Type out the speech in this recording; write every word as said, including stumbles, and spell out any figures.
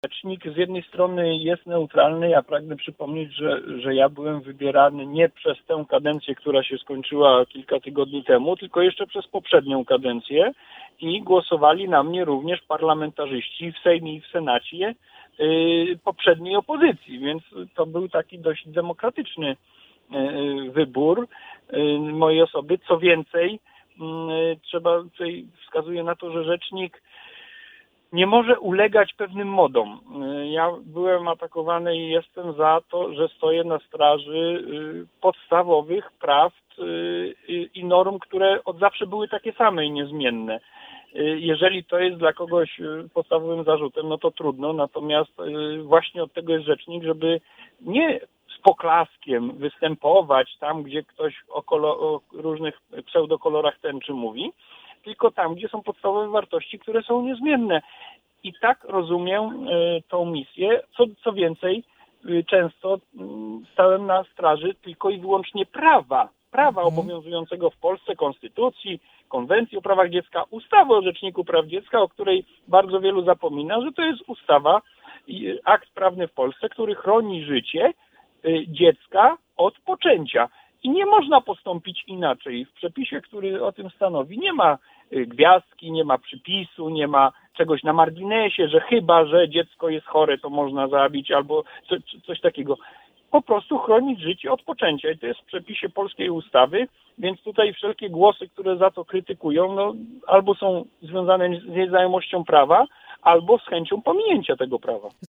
Rzecznik z jednej strony jest neutralny. Ja pragnę przypomnieć, że, że ja byłem wybierany nie przez tę kadencję, która się skończyła kilka tygodni temu, tylko jeszcze przez poprzednią kadencję i głosowali na mnie również parlamentarzyści w Sejmie i w Senacie yy, poprzedniej opozycji, więc to był taki dość demokratyczny yy, wybór yy, mojej osoby. Co więcej, yy, trzeba tutaj wskazuje na to, że rzecznik nie może ulegać pewnym modom. Ja byłem atakowany i jestem za to, że stoję na straży podstawowych praw i norm, które od zawsze były takie same i niezmienne. Jeżeli to jest dla kogoś podstawowym zarzutem, no to trudno, natomiast właśnie od tego jest rzecznik, żeby nie z poklaskiem występować tam, gdzie ktoś o, kolor, o różnych pseudokolorach tęczy mówi, tylko tam, gdzie są podstawowe wartości, które są niezmienne. I tak rozumiem y, tą misję. Co, co więcej, y, często y, stałem na straży tylko i wyłącznie prawa. Prawa mhm. obowiązującego w Polsce, konstytucji, konwencji o prawach dziecka, ustawy o Rzeczniku Praw Dziecka, o której bardzo wielu zapomina, że to jest ustawa, y, akt prawny w Polsce, który chroni życie y, dziecka od poczęcia. I nie można postąpić inaczej. W przepisie, który o tym stanowi, nie ma gwiazdki, nie ma przypisu, nie ma czegoś na marginesie, że chyba, że dziecko jest chore, to można zabić albo coś takiego. Po prostu chronić życie od poczęcia i to jest w przepisie polskiej ustawy, więc tutaj wszelkie głosy, które za to krytykują, no albo są związane z nieznajomością prawa, albo z chęcią pominięcia tego prawa.